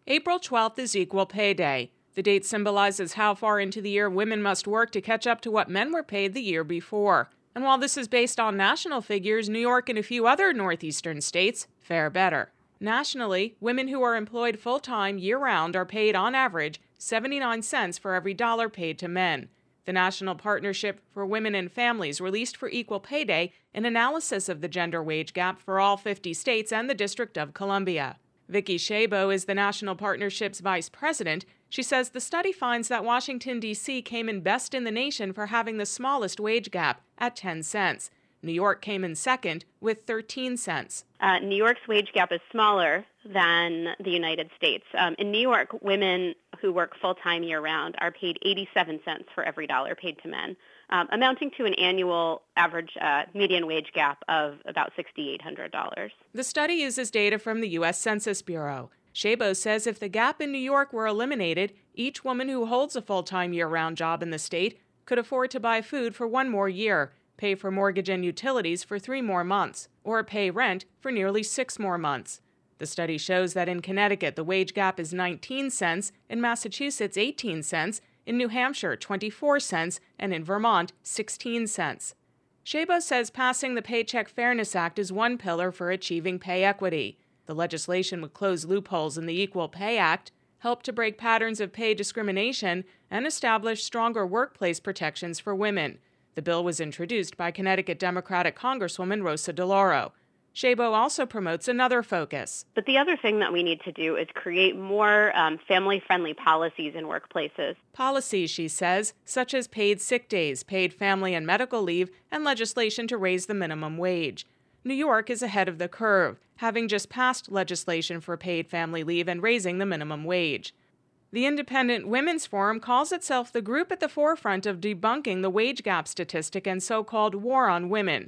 April 12th is Equal Pay Day. The date symbolizes how far into the year women must work to catch up to what men were paid the year before. And while this is based on national figures, New York and a few other northeastern states fare better. Nationally, women who are employed full-time year-round are paid on average 79 cents for every dollar paid to men. The National Partnership for Women and Families released for Equal Pay Day an analysis of the gender wage gap for all 50 states and the District of Columbia. Vicki Szabo is the National Partnership's vice president. She says the study finds that Washington, D.C. came in best in the nation for having the smallest wage gap at 10 cents. New York came in second with 13 cents. New York's wage gap is smaller than the United States. In New York, women who work full-time year-round are paid 87 cents for every dollar paid to men, amounting to an annual average median wage gap of about $6,800. The study uses data from the U.S. Census Bureau. Szabo says if the gap in New York were eliminated, each woman who holds a full-time year-round job in the state could afford to buy food for one more year, pay for mortgage and utilities for 3 more months, or pay rent for nearly 6 more months. The study shows that in Connecticut, the wage gap is 19 cents, in Massachusetts, 18 cents, in New Hampshire, 24 cents, and in Vermont, 16 cents. Szabo says passing the Paycheck Fairness Act is one pillar for achieving pay equity. The legislation would close loopholes in the Equal Pay Act, help to break patterns of pay discrimination, and establish stronger workplace protections for women. The bill was introduced by Connecticut Democratic Congresswoman Rosa DeLauro. Szabo also promotes another focus. But the other thing that we need to do is create more family-friendly policies in workplaces. Policies, she says, such as paid sick days, paid family and medical leave, and legislation to raise the minimum wage. New York is ahead of the curve, having just passed legislation for paid family leave and raising the minimum wage. The Independent Women's Forum calls itself the group at the forefront of debunking the wage gap statistic and so-called war on women.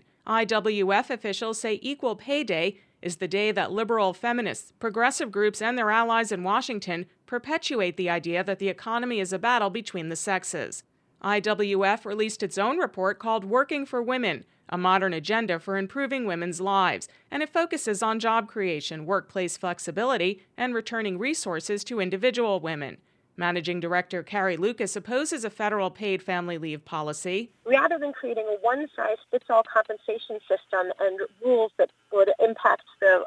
IWF officials say Equal Pay Day is the day that liberal feminists, progressive groups, and their allies in Washington perpetuate the idea that the economy is a battle between the sexes. IWF released its own report called Working for Women, a modern agenda for improving women's lives, and it focuses on job creation, workplace flexibility, and returning resources to individual women. Managing Director Carrie Lucas opposes a federal paid family leave policy. Rather than creating a one-size-fits-all compensation system and rules that would impact the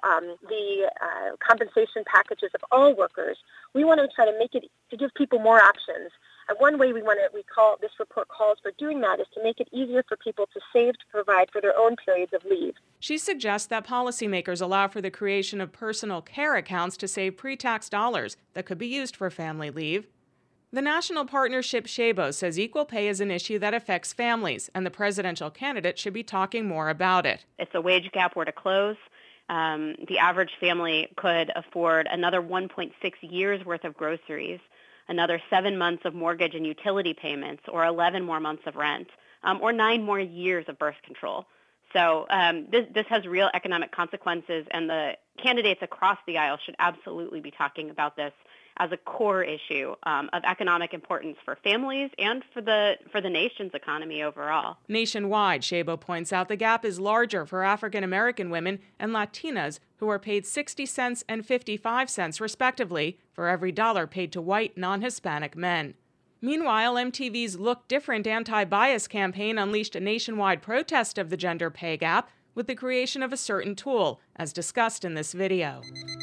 compensation packages of all workers, we want to try to make it to give people more options. And one way this report calls for doing that is to make it easier for people to save to provide for their own periods of leave. She suggests that policymakers allow for the creation of personal care accounts to save pre-tax dollars that could be used for family leave. The National Partnership Szabo says equal pay is an issue that affects families, and the presidential candidate should be talking more about it. If the wage gap were to close, the average family could afford another 1.6 years worth of groceries, another 7 months of mortgage and utility payments, or 11 more months of rent, or 9 more years of birth control. So this has real economic consequences, and the candidates across the aisle should absolutely be talking about this as a core issue of economic importance for families and for the nation's economy overall. Nationwide, Szabo points out the gap is larger for African American women and Latinas, who are paid 60 cents and 55 cents respectively for every dollar paid to white non-Hispanic men. Meanwhile, MTV's Look Different anti-bias campaign unleashed a nationwide protest of the gender pay gap with the creation of a certain tool, as discussed in this video.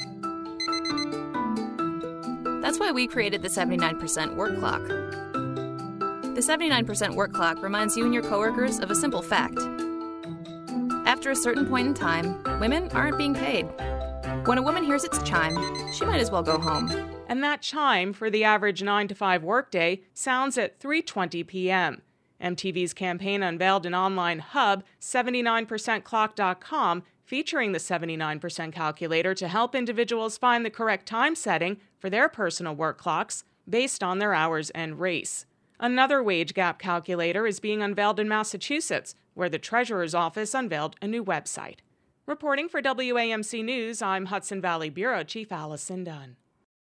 That's why we created the 79% work clock. The 79% work clock reminds you and your coworkers of a simple fact. After a certain point in time, women aren't being paid. When a woman hears its chime, she might as well go home. And that chime for the average 9-to-5 workday sounds at 3:20 p.m. MTV's campaign unveiled an online hub, 79percentclock.com, featuring the 79% calculator to help individuals find the correct time setting for their personal work clocks based on their hours and race. Another wage gap calculator is being unveiled in Massachusetts, where the Treasurer's Office unveiled a new website. Reporting for WAMC News, I'm Hudson Valley Bureau Chief Allison Dunn.